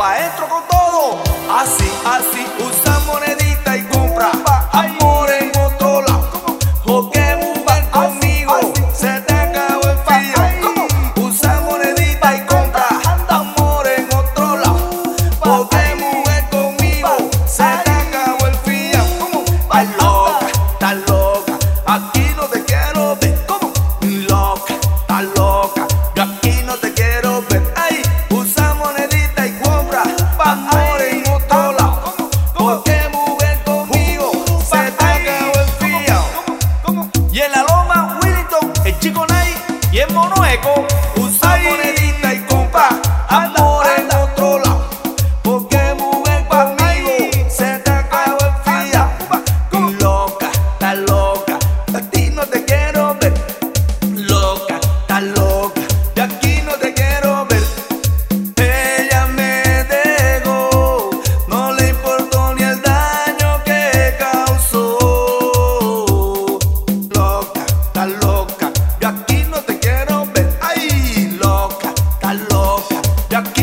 pa' adentro con todo. Así, así, usa monedita y compra amor en otro lado. Porque mujer conmigo se te acabó el frío. Usa monedita y compra amor en otro lado. Porque mujer conmigo se te acabó el frío. Estás loca, aquí no te quiero ver. Loca, estás loca, yo aquí no te quiero ver. Ay, usa monedita y compra amor en otro lado. Porque mujer conmigo se te acabó el frío. Y en la loma Willington, el Chico Nay y el Mono Eco, usa monedita y compra amor en otro lado. Porque mujer conmigo se te acabó el frío. Loca, estás loca, a ti no te quiero ver. Loca, estás loca, de aquí no te quiero ver. Ella me dejó, no le importó ni el daño que causó. Loca, estás loca, de aquí no te quiero ver. Ay, loca, estás loca, de aquí